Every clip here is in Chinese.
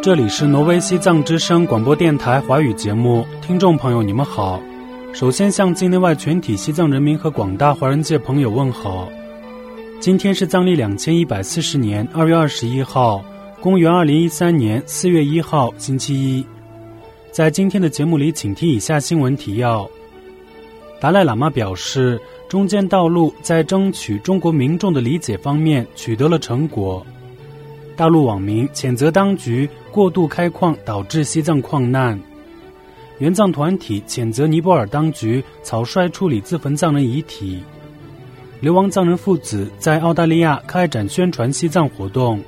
这里是挪威西藏之声广播电台华语节目，听众朋友你们好。首先向境内外全体西藏人民和广大华人界朋友问好。今天是藏历2140年2月21号，公元2013年4月1号，星期一。在今天的节目里，请听以下新闻提要。达赖喇嘛表示，中间道路在争取中国民众的理解方面取得了成果。大陆网民谴责当局过度开矿导致西藏矿难。援藏团体谴责尼泊尔当局草率处理自焚藏人遗体。流亡藏人父子在澳大利亚开展宣传西藏活动。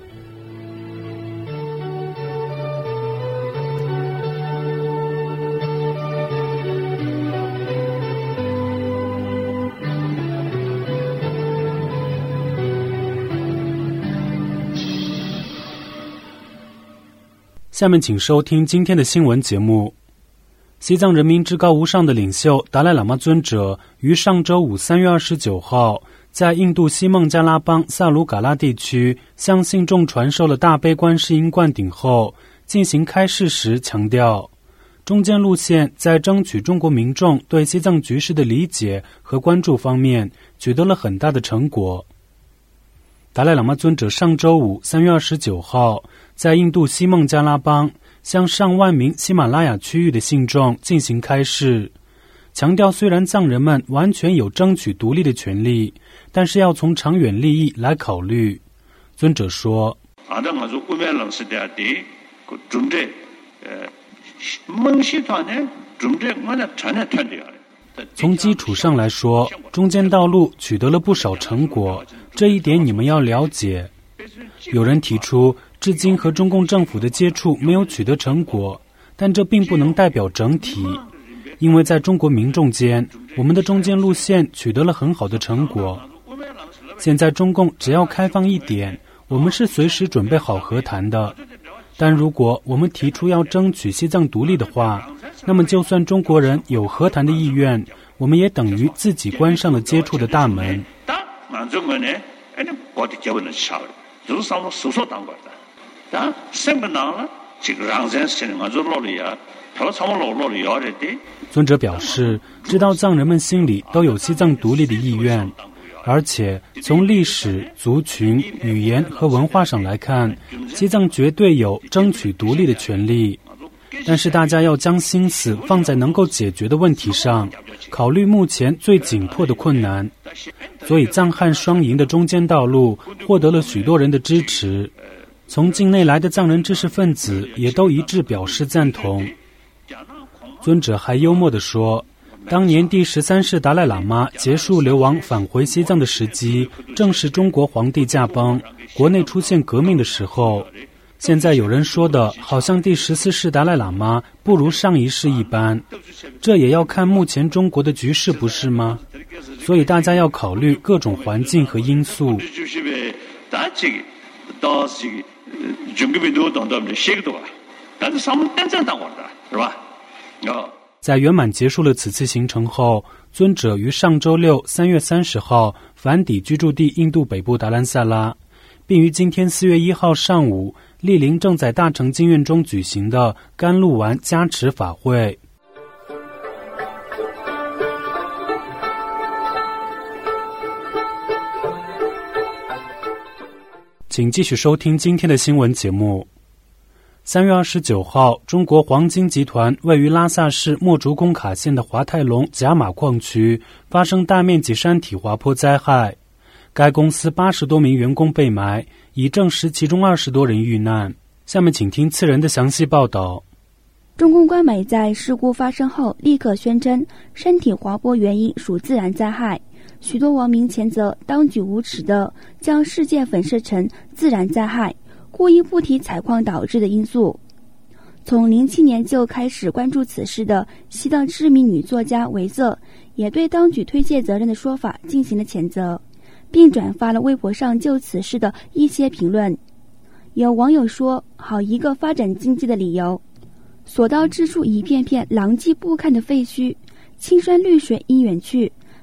下面请收听今天的新闻节目。西藏人民至高无上的领袖达赖喇嘛尊者于上周五3月29号在印度西孟加拉邦萨鲁嘎拉地区向信众传授了大悲观世音灌顶后进行开示时强调，中间路线在争取中国民众对西藏局势的理解和关注方面取得了很大的成果。达赖喇嘛尊者上周五3月29号在印度西孟加拉邦向上万名喜马拉雅区域的信众进行开示，强调虽然藏人们完全有争取独立的权利，但是要从长远利益来考虑。尊者说，从基础上来说，中间道路取得了不少成果，这一点你们要了解。有人提出至今和中共政府的接触没有取得成果，但这并不能代表整体，因为在中国民众间，我们的中间路线取得了很好的成果。现在中共只要开放一点，我们是随时准备好和谈的。但如果我们提出要争取西藏独立的话，那么就算中国人有和谈的意愿，我们也等于自己关上了接触的大门。尊者表示，知道藏人们心里都有西藏独立的意愿，而且从历史、族群、语言和文化上来看，西藏绝对有争取独立的权利。但是大家要将心思放在能够解决的问题上，考虑目前最紧迫的困难。所以藏汉双赢的中间道路获得了许多人的支持，从境内来的藏人知识分子也都一致表示赞同。尊者还幽默地说，当年第13世达赖喇嘛结束流亡返回西藏的时机，正是中国皇帝驾崩，国内出现革命的时候。现在有人说的好像第14世达赖喇嘛不如上一世一般，这也要看目前中国的局势，不是吗？所以大家要考虑各种环境和因素。在圆满结束了此次行程后，尊者于上周六3月30号返抵居住地印度北部达兰萨拉，并于今天4月1号上午莅临正在大成经院中举行的甘露丸加持法会。请继续收听今天的新闻节目。3月29号，中国黄金集团位于拉萨市墨竹工卡县的华泰隆甲马矿区发生大面积山体滑坡灾害，该公司80多名员工被埋，已证实其中20多人遇难。下面请听次人的详细报道。 中共官媒在事故发生后立刻宣称山体滑坡原因属自然灾害，许多网民谴责当局无耻地将事件粉饰成自然灾害，故意不提采矿导致的因素。从07年就开始关注此事的西藏知名女作家维瑟也对当局推卸责任的说法进行了谴责，并转发了微博上就此事的一些评论。有网友说，好一个发展经济的理由，所到之处一片片狼藉不堪的废墟，青山绿水已远去，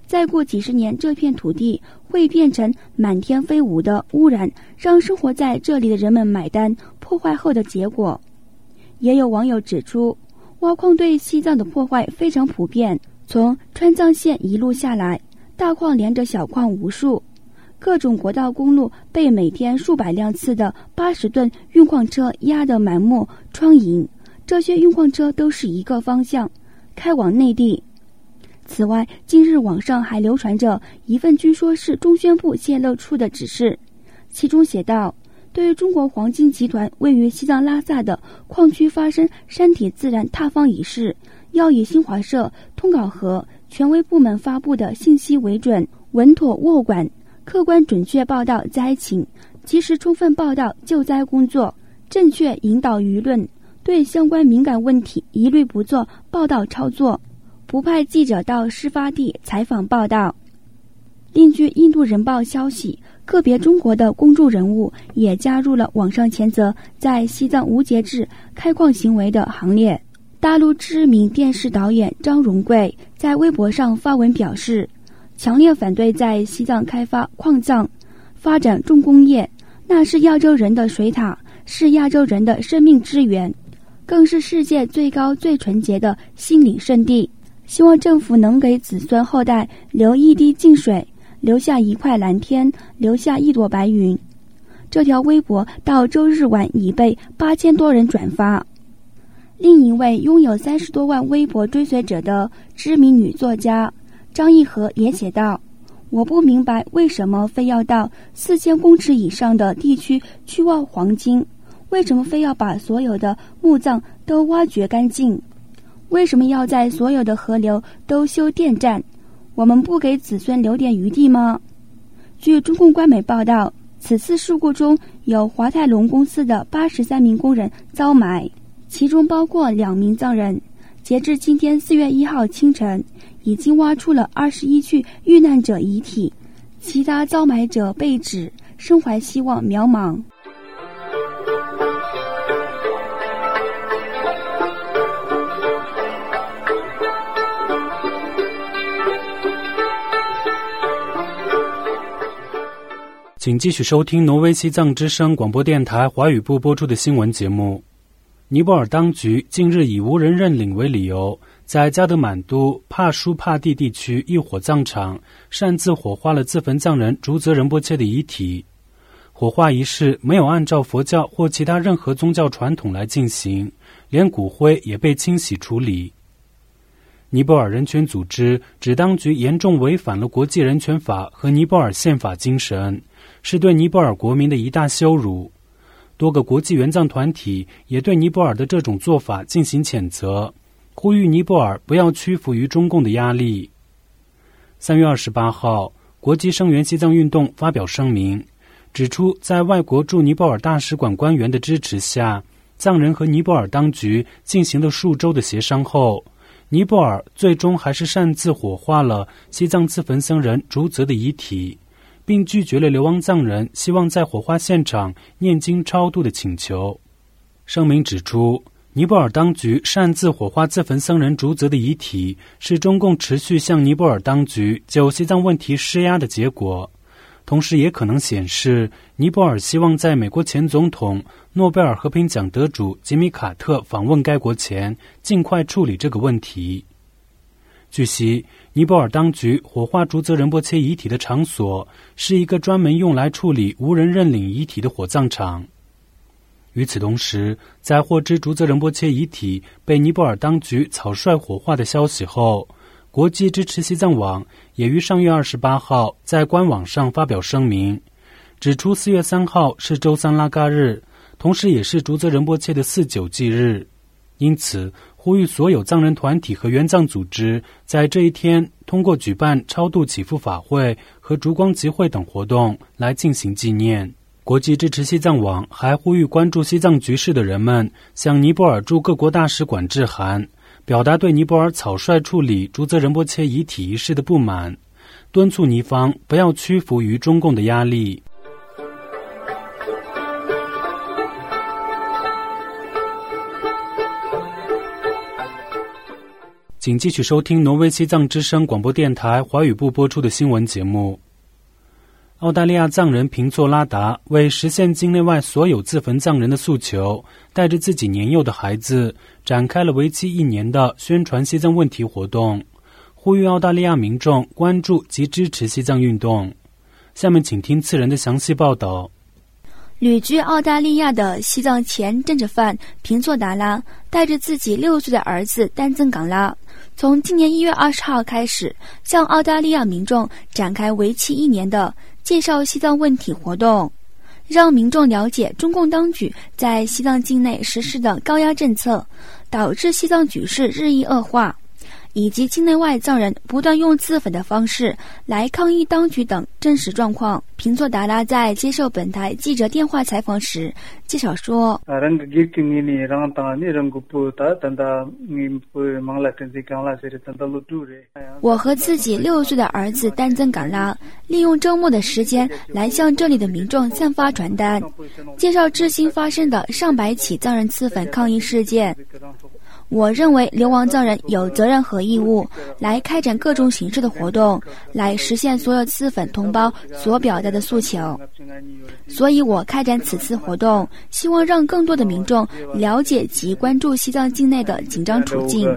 再过几十年，这片土地会变成满天飞舞的污染，让生活在这里的人们买单，破坏后的结果。也有网友指出，挖矿对西藏的破坏非常普遍，从川藏线一路下来，大矿连着小矿无数，各种国道公路被每天数百辆次的80吨运矿车压得满目疮痍，这些运矿车都是一个方向，开往内地。此外，近日网上还流传着一份据说是中宣部泄露出的指示，其中写道，对于中国黄金集团位于西藏拉萨的矿区发生山体自然塌方一事，要以新华社、通稿和权威部门发布的信息为准，稳妥握管，客观准确报道灾情，及时充分报道救灾工作，正确引导舆论，对相关敏感问题一律不做报道操作，不派记者到事发地采访报道。另据印度人报消息，个别中国的公众人物也加入了网上谴责在西藏无节制开矿行为的行列。大陆知名电视导演张荣贵在微博上发文表示，强烈反对在西藏开发矿藏，发展重工业，那是亚洲人的水塔，是亚洲人的生命之源，更是世界最高最纯洁的心灵圣地。希望政府能给子孙后代留一滴净水，留下一块蓝天，留下一朵白云。这条微博到周日晚已被8000多人转发。另一位拥有30多万微博追随者的知名女作家张一和也写道，我不明白为什么非要到4000公尺以上的地区去挖黄金，为什么非要把所有的墓葬都挖掘干净，为什么要在所有的河流都修电站？我们不给子孙留点余地吗？据中共官媒报道，此次事故中有华泰隆公司的83名工人遭埋，其中包括2名藏人。截至今天4月1号清晨，已经挖出了21具遇难者遗体，其他遭埋者被指身怀希望渺茫。 请继续收听挪威西藏之声广播电台华语部播出的新闻节目。尼泊尔当局近日以无人认领为理由，在加德满都帕舒帕蒂地区一火葬场擅自火化了自焚藏人竹泽仁波切的遗体。火化仪式没有按照佛教或其他任何宗教传统来进行，连骨灰也被清洗处理。尼泊尔人权组织指当局严重违反了国际人权法和尼泊尔宪法精神，是对尼泊尔国民的一大羞辱。多个国际援藏团体也对尼泊尔的这种做法进行谴责，呼吁尼泊尔不要屈服于中共的压力。3月28号，国际声援西藏运动发表声明，指出在外国驻尼泊尔大使馆官员的支持下，藏人和尼泊尔当局进行了数周的协商后，尼泊尔最终还是擅自火化了西藏自焚僧人竹泽的遗体，并拒绝了流亡藏人希望在火化现场念经超度的请求。声明指出，尼泊尔当局擅自火化自焚僧人竹泽的遗体，是中共持续向尼泊尔当局就西藏问题施压的结果，同时也可能显示尼泊尔希望在美国前总统、诺贝尔和平奖得主吉米·卡特访问该国前尽快处理这个问题。据悉，尼泊尔当局火化竹泽仁波切遗体的场所是一个专门用来处理无人认领遗体的火葬场。与此同时，在获知竹泽仁波切遗体被尼泊尔当局草率火化的消息后，国际支持西藏网也于上月28号在官网上发表声明，指出4月3号是周三拉嘎日，同时也是竹泽仁波切的49忌日，因此呼吁所有藏人团体和援藏组织在这一天通过举办超度祈福法会和烛光集会等活动来进行纪念。国际支持西藏网还呼吁关注西藏局势的人们向尼泊尔驻各国大使馆致函，表达对尼泊尔草率处理竹泽仁波切遗体一事的不满，敦促尼方不要屈服于中共的压力。 请继续收听挪威西藏之声广播电台华语部播出的新闻节目。澳大利亚藏人平措拉达为实现境内外所有自焚藏人的诉求，带着自己年幼的孩子展开了为期1年的宣传西藏问题活动，呼吁澳大利亚民众关注及支持西藏运动。下面请听次人的详细报道。 旅居澳大利亚的西藏前政治犯平措达拉带着自己6岁的儿子丹增港拉，从今年1月20号开始，向澳大利亚民众展开为期1年的介绍西藏问题活动，让民众了解中共当局在西藏境内实施的高压政策，导致西藏局势日益恶化，以及境内外藏人不断用自焚的方式来抗议当局等真实状况。平措达拉在接受本台记者电话采访时介绍说，我和自己6岁的儿子丹增港拉利用周末的时间来向这里的民众散发传单，介绍至今发生的上百起藏人自焚抗议事件。我认为流亡藏人有责任和义务来开展各种形式的活动，来实现所有自焚同胞所表达的诉求。所以我开展此次活动，希望让更多的民众了解及关注西藏境内的紧张处境。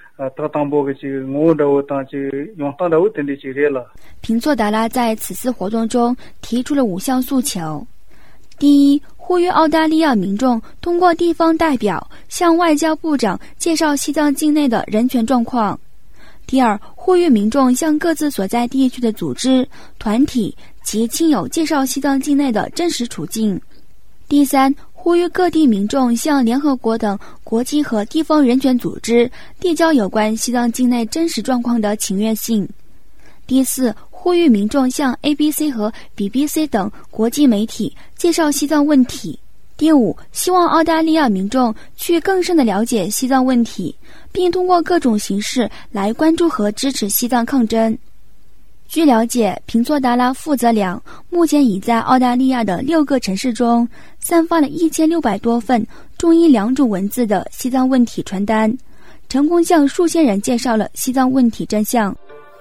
平措达拉在此次活动中提出了5项诉求。第一，呼吁澳大利亚民众通过地方代表向外交部长介绍西藏境内的人权状况。第二，呼吁民众向各自所在地区的组织、团体及亲友介绍西藏境内的真实处境。第三，呼吁各地民众向联合国等国际和地方人权组织递交有关西藏境内真实状况的请愿信。第四，呼吁民众向 ABC 和 BBC 等国际媒体介绍西藏问题。第五，希望澳大利亚民众去更深地了解西藏问题，并通过各种形式来关注和支持西藏抗争。据了解，平措达拉负责良目前已在澳大利亚的6个城市中散发了1600多份中英2种文字的西藏问题传单，成功向数千人介绍了西藏问题真相。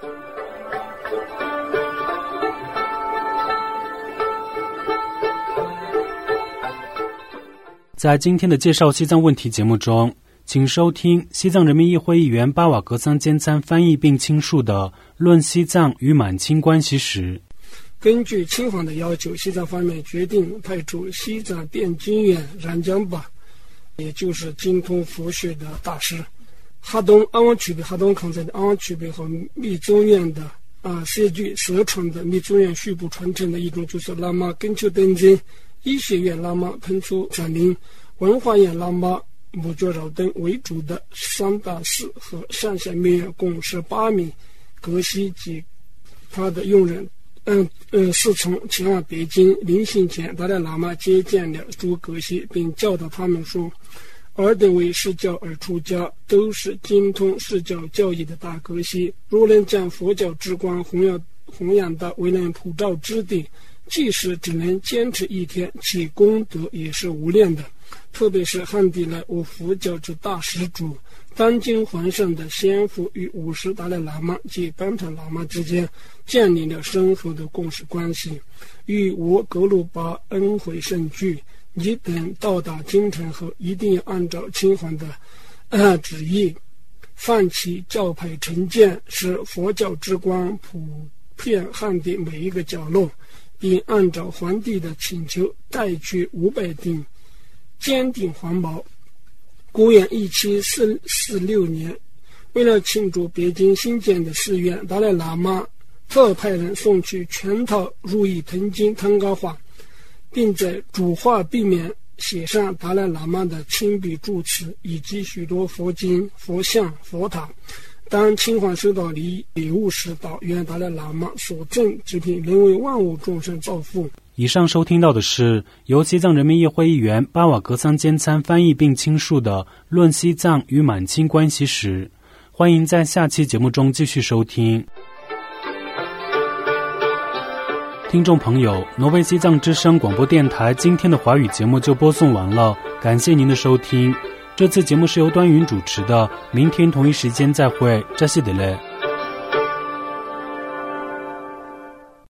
在今天的介绍西藏问题节目中，请收听西藏人民议会议员巴瓦格桑坚参翻译并倾述的《论西藏与满清关系史》。 根据清皇的要求，西藏方面决定派出西藏汴京院然江巴，也就是精通佛学的大师哈东安王曲贝、哈东康在的安王曲贝和密宗院的设计所传的密宗院续部传承的一种，就是喇嘛根丘登真、医学院喇嘛喷出占领、文化院喇嘛木觉饶等为主的3大寺和上下密院共18名格西及他的佣人侍从前往北京。临行前，达赖喇嘛接见了诸格西，并教导他们说，尔等为释教而出家，都是精通释教教义的大格西，若能将佛教之光弘扬到为人普照之地，即使只能坚持1天，其功德也是无量的。特别是汉地来我佛教之大施主，当今皇上的先父与50达赖喇嘛及班禅喇嘛之间建立了深厚的共识关系，与我格鲁巴恩惠甚具。你等到达京城后，一定要按照清皇的旨意，放弃教派成见，使佛教之光普遍汉地每一个角落，并按照皇帝的请求带去500顶坚定黄毛。公元1746年，为了庆祝北京新建的寺院，达赖喇嘛特派人送去全套如意藤经汤高画，并在主画壁面写上达赖喇嘛的亲笔注词，以及许多佛经、佛像、佛塔。当清皇收到礼物时，道愿达赖喇嘛所赠之品能为万物众生造福。 以上收听到的是由西藏人民议会议员巴瓦格桑坚参翻译并倾述的《论西藏与满清关系史》。欢迎在下期节目中继续收听。听众朋友，挪威西藏之声广播电台今天的华语节目就播送完了，感谢您的收听。 这次节目是由端云主持的，明天同一时间再会，扎西德勒。